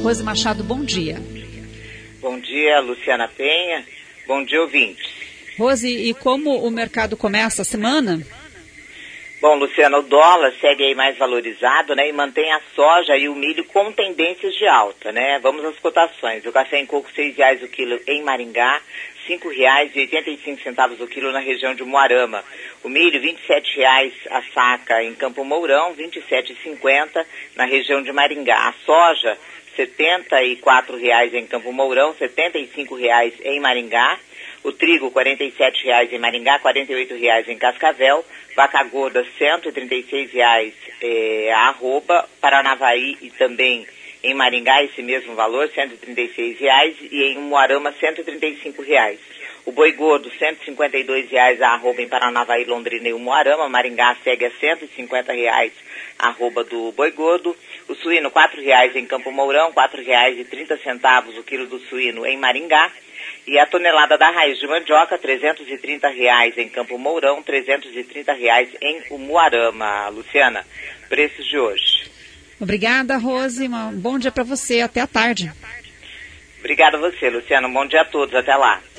Rose Machado, bom dia. Bom dia, Luciana Penha. Bom dia, ouvintes. Rose, e como o mercado começa a semana? Bom, Luciana, o dólar segue aí mais valorizado, né, e mantém a soja e o milho com tendências de alta, né? Vamos às cotações. O café em coco, R$6 o quilo em Maringá, R$5,85 o quilo na região de Umuarama. O milho, R$27 a saca em Campo Mourão, R$27,50 na região de Maringá. A soja, R$74 em Campo Mourão, R$75 em Maringá. O trigo, R$47 em Maringá, R$48 em Cascavel. Vaca gorda, R$136 a arroba. Paranavaí e também em Maringá, esse mesmo valor, R$136. E em Umuarama, R$135. O boi gordo, R$152 a arroba em Paranavaí, Londrina e Umuarama. Maringá segue a R$150 a arroba do boi gordo. O suíno, R$4 em Campo Mourão, R$4,30 o quilo do suíno em Maringá. E a tonelada da raiz de mandioca, R$330 em Campo Mourão, R$330 em Umuarama. Luciana, preços de hoje. Obrigada, Rose. Um bom dia para você. Até a tarde. Obrigada a você, Luciana. Um bom dia a todos. Até lá.